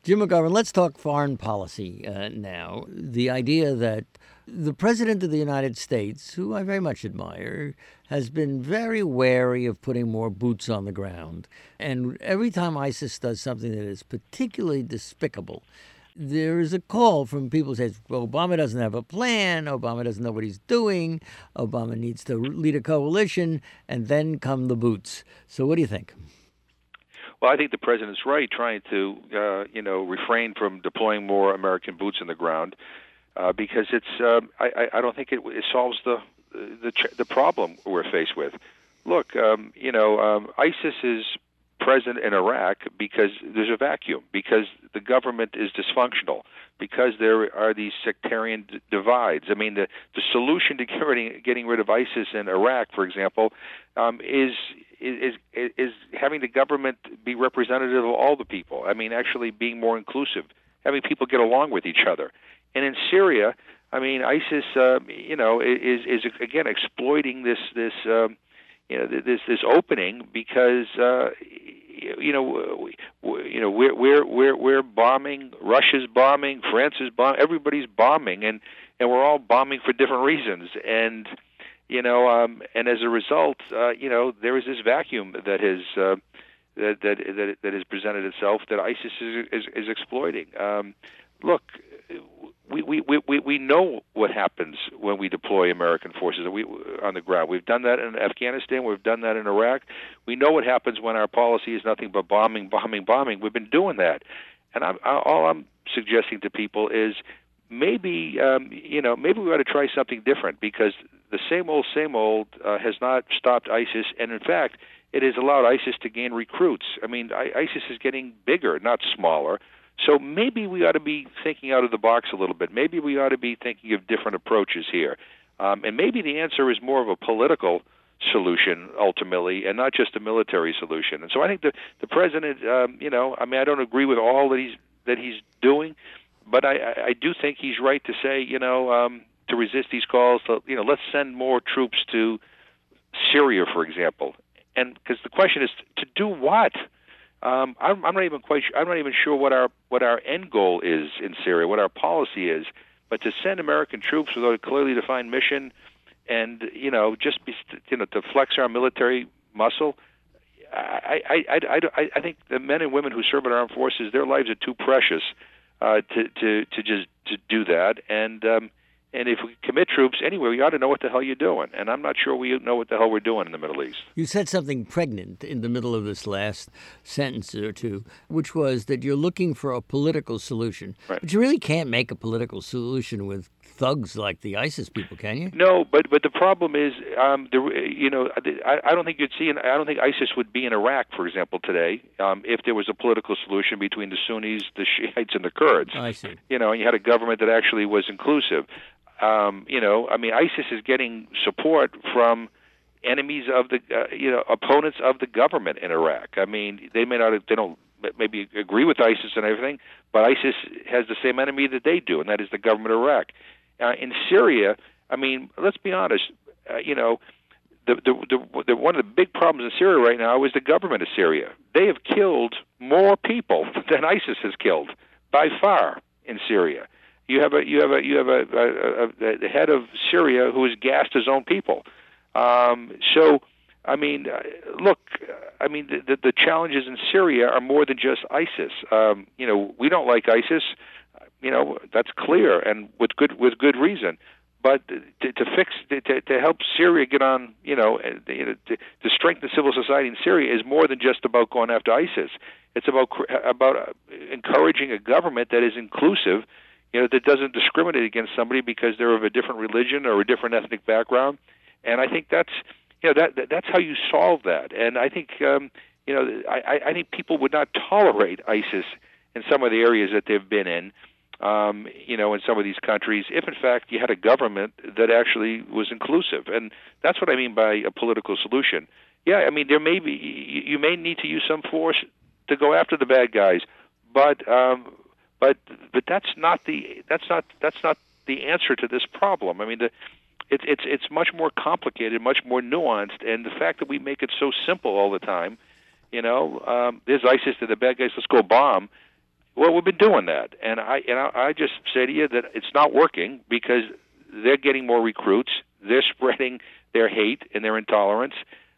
Jim McGovern, let's talk foreign policy now. The idea that the President of the United States, who I very much admire, has been very wary of putting more boots on the ground. And every time ISIS does something that is particularly despicable, there is a call from people who say, well, Obama doesn't have a plan, Obama doesn't know what he's doing, Obama needs to lead a coalition, and then come the boots. So what do you think? Well, I think the president's right, trying to, refrain from deploying more American boots on the ground, because it's. I don't think it solves the problem we're faced with. Look, ISIS is present in Iraq because there's a vacuum, because the government is dysfunctional, because there are these sectarian divides. I mean, the solution to getting rid of ISIS in Iraq, for example, is having the government be representative of all the people. I mean, actually being more inclusive, having people get along with each other. And in Syria, I mean, ISIS, is again exploiting this opening because we're bombing, Russia's bombing, France is bombing, everybody's bombing, and we're all bombing for different reasons. And and as a result, there is this vacuum that has presented itself that ISIS is exploiting. Look, we know what happens when we deploy American forces on the ground. We've done that in Afghanistan. We've done that in Iraq. We know what happens when our policy is nothing but bombing. We've been doing that. And all I'm suggesting to people is maybe we ought to try something different, because the same old has not stopped ISIS, and in fact, it has allowed ISIS to gain recruits. I mean, ISIS is getting bigger, not smaller. So maybe we ought to be thinking out of the box a little bit. Maybe we ought to be thinking of different approaches here. And maybe the answer is more of a political solution ultimately, and not just a military solution. And so I think the president, I don't agree with all that he's doing, but I do think he's right to say, to resist these calls, let's send more troops to Syria, for example. And because the question is, to do what? I'm not even sure what our end goal is in Syria, what our policy is. But to send American troops without a clearly defined mission, and to flex our military muscle, I think the men and women who serve in our armed forces, their lives are too precious to do that. And if we commit troops anywhere, we ought to know what the hell you're doing. And I'm not sure we know what the hell we're doing in the Middle East. You said something pregnant in the middle of this last sentence or two, which was that you're looking for a political solution. Right. But you really can't make a political solution with thugs like the ISIS people, can you? No, but the problem is, I don't think you'd see, I don't think ISIS would be in Iraq, for example, today, if there was a political solution between the Sunnis, the Shiites, and the Kurds. I see. And you had a government that actually was inclusive. ISIS is getting support from enemies of the, opponents of the government in Iraq. I mean, they don't maybe agree with ISIS and everything, but ISIS has the same enemy that they do, and that is the government of Iraq. In Syria, I mean, let's be honest. One of the big problems in Syria right now is the government of Syria. They have killed more people than ISIS has killed by far in Syria. You have the head of Syria who has gassed his own people. The challenges in Syria are more than just ISIS. We don't like ISIS. That's clear, and with good reason. But to help Syria get on, to strengthen civil society in Syria is more than just about going after ISIS. It's about encouraging a government that is inclusive, that doesn't discriminate against somebody because they're of a different religion or a different ethnic background. And I think that's how you solve that. And I think I think people would not tolerate ISIS in some of the areas that they've been in some of these countries, if in fact you had a government that actually was inclusive. And that's what I mean by a political solution. Yeah, I mean, there may be, you may need to use some force to go after the bad guys, but that's not the answer to this problem. I mean, it's much more complicated, much more nuanced, and the fact that we make it so simple all the time, there's ISIS to the bad guys, let's go bomb. Well, we've been doing that, and I just say to you that it's not working because they're getting more recruits. They're spreading their hate and their intolerance,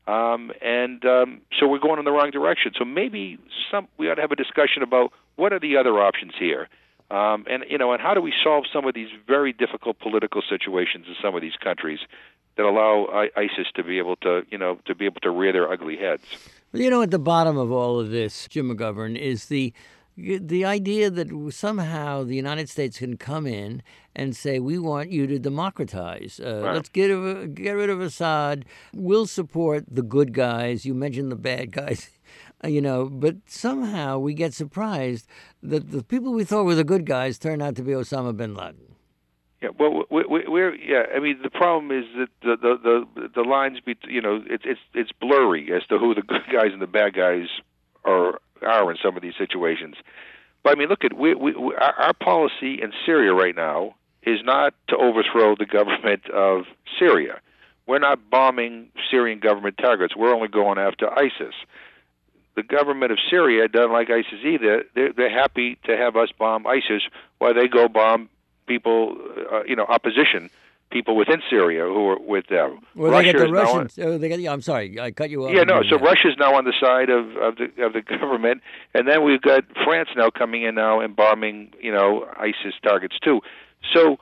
so we're going in the wrong direction. So maybe we ought to have a discussion about what are the other options here, and how do we solve some of these very difficult political situations in some of these countries that allow ISIS to be able to rear their ugly heads. Well, at the bottom of all of this, Jim McGovern, is the idea that somehow the United States can come in and say, we want you to democratize. Right. Let's get rid of Assad. We'll support the good guys. You mentioned the bad guys. But somehow we get surprised that the people we thought were the good guys turn out to be Osama bin Laden. Yeah, well, I mean, the problem is that the lines, it's blurry as to who the good guys and the bad guys are in some of these situations. But I mean, look at our policy in Syria right now is not to overthrow the government of Syria. We're not bombing Syrian government targets. We're only going after ISIS. The government of Syria doesn't like ISIS either. They're happy to have us bomb ISIS while they go bomb people, opposition people within Syria who are with them. Well, they get the Russians. I'm sorry, I cut you off. Yeah, no. So Russia's now on the side of the government, and then we've got France now coming in now and bombing, ISIS targets too. So,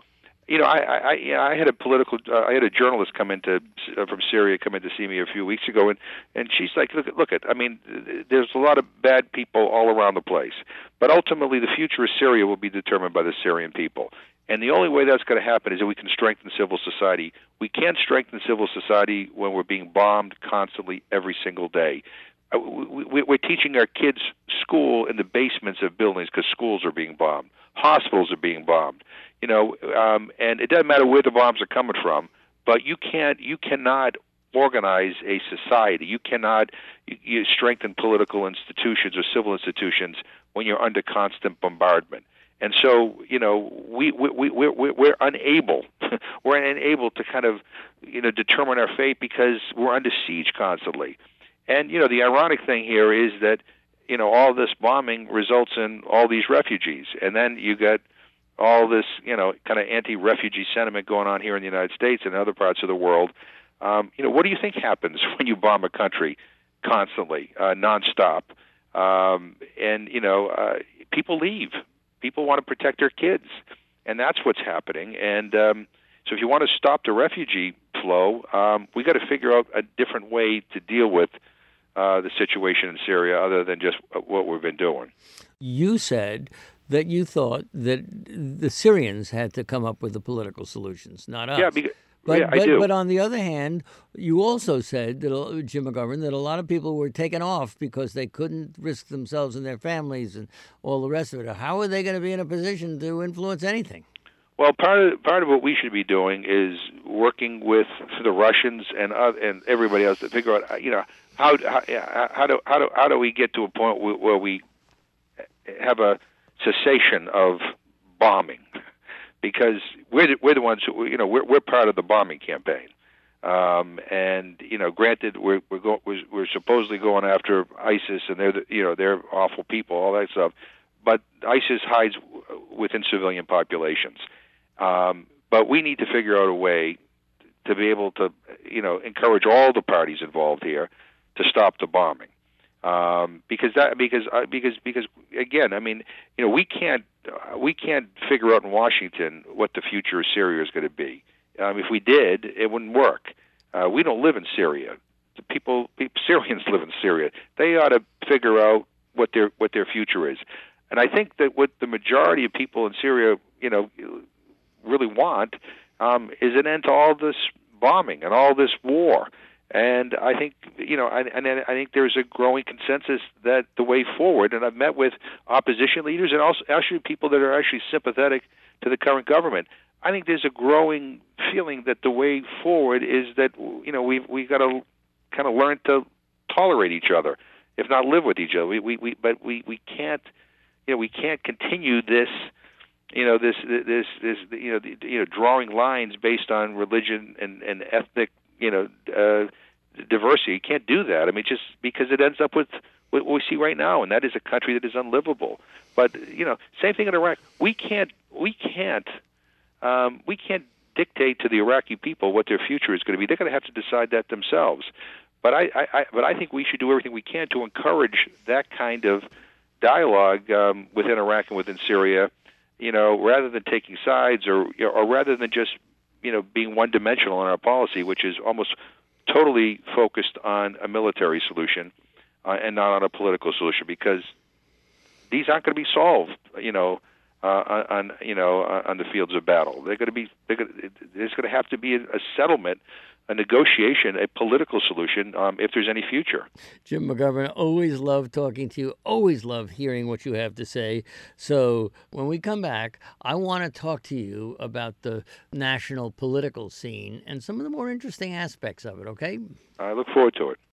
I had a journalist come from Syria come in to see me a few weeks ago, and she's like, look, I mean, there's a lot of bad people all around the place, but ultimately the future of Syria will be determined by the Syrian people. And the only way that's going to happen is that we can strengthen civil society. We can't strengthen civil society when we're being bombed constantly every single day. We're teaching our kids school in the basements of buildings because schools are being bombed. Hospitals are being bombed. And it doesn't matter where the bombs are coming from, but you cannot organize a society. You cannot strengthen political institutions or civil institutions when you're under constant bombardment. And so, we're unable, to kind of, determine our fate because we're under siege constantly. And, the ironic thing here is that, all this bombing results in all these refugees. And then you get all this, kind of anti-refugee sentiment going on here in the United States and other parts of the world. What do you think happens when you bomb a country constantly, nonstop? People leave. People want to protect their kids, and that's what's happening. And so if you want to stop the refugee flow, we got to figure out a different way to deal with the situation in Syria other than just what we've been doing. You said that you thought that the Syrians had to come up with the political solutions, not us. Yeah, I do. But on the other hand, you also said, that, Jim McGovern, that a lot of people were taken off because they couldn't risk themselves and their families and all the rest of it. How are they going to be in a position to influence anything? Well, part of what we should be doing is working with the Russians and everybody else to figure out, how do we get to a point where we have a cessation of bombing. Because we're the ones who we're part of the bombing campaign, and granted we're supposedly going after ISIS and they're awful people, all that stuff, but ISIS hides within civilian populations. But we need to figure out a way to be able to encourage all the parties involved here to stop the bombing. Because again, I mean, we can't figure out in Washington what the future of Syria is going to be. If we did, it wouldn't work. We don't live in Syria. Syrians live in Syria. They ought to figure out what their future is. And I think that what the majority of people in Syria, really want is an end to all this bombing and all this war. And I think, I think there's a growing consensus that the way forward, and I've met with opposition leaders and also actually people that are actually sympathetic to the current government. I think there's a growing feeling that the way forward is that, we've got to kind of learn to tolerate each other, if not live with each other. But we can't, we can't continue this, drawing lines based on religion and ethnic, diversity. You can't do that. I mean, just because it ends up with what we see right now, and that is a country that is unlivable. But same thing in Iraq. We can't dictate to the Iraqi people what their future is going to be. They're going to have to decide that themselves. But I think we should do everything we can to encourage that kind of dialogue within Iraq and within Syria, rather than taking sides or rather than just being one-dimensional in our policy, which is almost totally focused on a military solution and not on a political solution, because these aren't going to be solved, on the fields of battle. There's going to have to be a settlement, a negotiation, a political solution, if there's any future. Jim McGovern, always love talking to you, always love hearing what you have to say. So when we come back, I want to talk to you about the national political scene and some of the more interesting aspects of it, okay? I look forward to it.